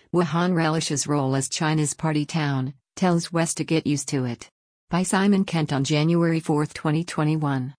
Wuhan relishes role as China's party town, tells West to get used to it. By Simon Kent on January 4, 2021.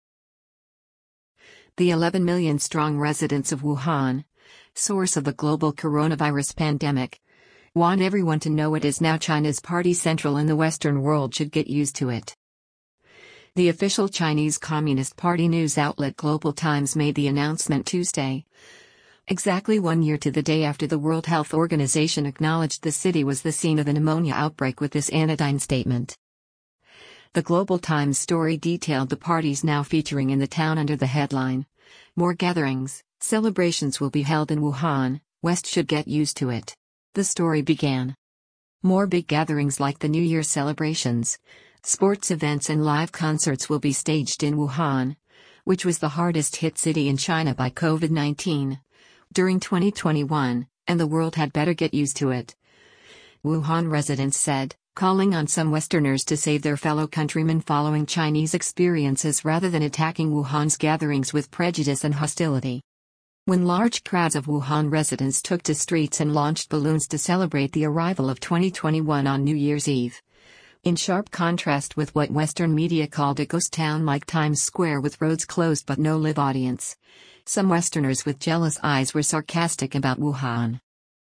The 11 million-strong residents of Wuhan, source of the global coronavirus pandemic, want everyone to know it is now China's party central and the Western world should get used to it. The official Chinese Communist Party news outlet Global Times made the announcement Tuesday, exactly 1 year to the day after the World Health Organization acknowledged the city was the scene of a pneumonia outbreak with this anodyne statement. The Global Times story detailed the parties now featuring in the town under the headline, "More gatherings, celebrations will be held in Wuhan, West should get used to it." The story began. More big gatherings like the New Year celebrations, sports events and live concerts will be staged in Wuhan, which was the hardest hit city in China by COVID-19, during 2021, and the world had better get used to it. Wuhan residents said, calling on some Westerners to save their fellow countrymen following Chinese experiences rather than attacking Wuhan's gatherings with prejudice and hostility. When large crowds of Wuhan residents took to streets and launched balloons to celebrate the arrival of 2021 on New Year's Eve, in sharp contrast with what Western media called a ghost town like Times Square with roads closed but no live audience, some Westerners with jealous eyes were sarcastic about Wuhan.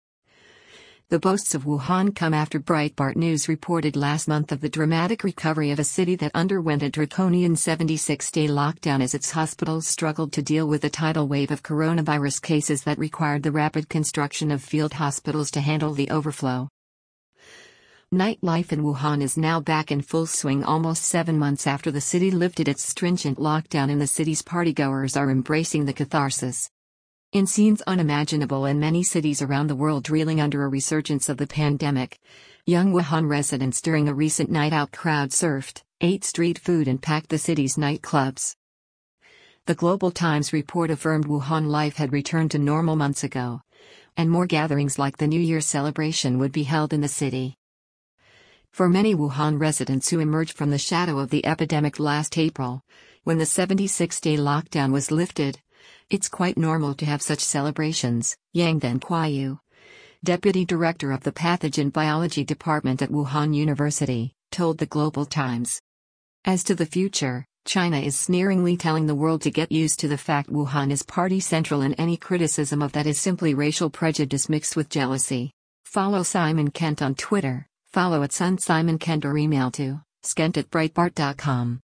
The boasts of Wuhan come after Breitbart News reported last month of the dramatic recovery of a city that underwent a draconian 76-day lockdown as its hospitals struggled to deal with a tidal wave of coronavirus cases that required the rapid construction of field hospitals to handle the overflow. Nightlife in Wuhan is now back in full swing almost 7 months after the city lifted its stringent lockdown, and the city's partygoers are embracing the catharsis. In scenes unimaginable in many cities around the world reeling under a resurgence of the pandemic, young Wuhan residents during a recent night-out crowd surfed, ate street food and packed the city's nightclubs. The Global Times report affirmed Wuhan life had returned to normal months ago, and more gatherings like the New Year celebration would be held in the city. For many Wuhan residents who emerged from the shadow of the epidemic last April, when the 76-day lockdown was lifted, it's quite normal to have such celebrations, Yang Denkuayu, deputy director of the pathogen biology department at Wuhan University, told the Global Times. As to the future, China is sneeringly telling the world to get used to the fact Wuhan is party central, and any criticism of that is simply racial prejudice mixed with jealousy. Follow Simon Kent on Twitter, follow @SunSimonKent or email to skent@breitbart.com.